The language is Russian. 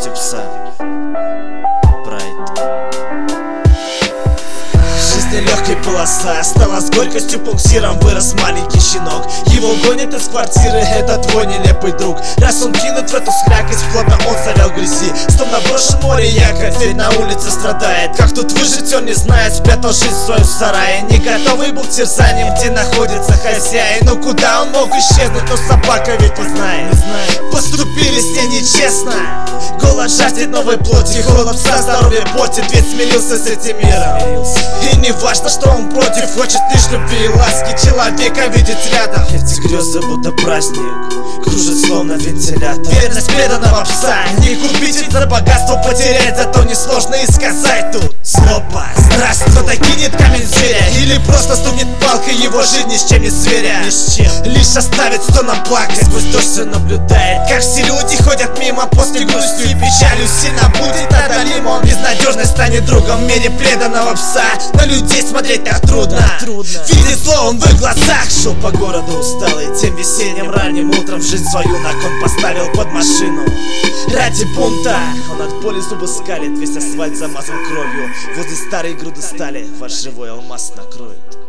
гордостью пса. Легкой полоса стала с горькостью пунктиром. Вырос маленький щенок, его гонят из квартиры, это твой нелепый друг. Раз он кинут в эту схрякость, плотно он завял в грязи. Словно брошен море якорь, теперь на улице страдает. Как тут выжить он не знает, спрятал жизнь в своем сарае. Не готовый был к терзаниям, где находится хозяин. Но куда он мог исчезнуть, но собака ведь не знает. Поступили с ней нечестно, голод жаждет новой плоти. Холод пса здоровье портит, ведь смирился с этим миром. И не важно, что он против, хочет лишь любви и ласки. Человека видит рядом. Эти грезы будто праздник, кружит словно вентилятор. Верность преданного пса не купить, ведь за богатство потерять. Зато несложно и сказать тут злоба. Здравствуй, кто-то кинет камень зверя или просто стукнет палкой его жизнь ни с чем не сверя. Лишь оставит стоном плакать. Сквозь дождь все наблюдает, как все люди ходят мимо. После грустью и печалью сильно будет одолим. Он безнадежно станет другом в мире преданного пса. На людей смотреть так трудно. Видит зло он в их глазах. Шел по городу усталый, тем весенним ранним утром жизнь свою на кон поставил под машину. Ради бунта он от боли зубы скалит, весь асфальт замазан кровью. Возле старой груды стали ваш живой алмаз накроет.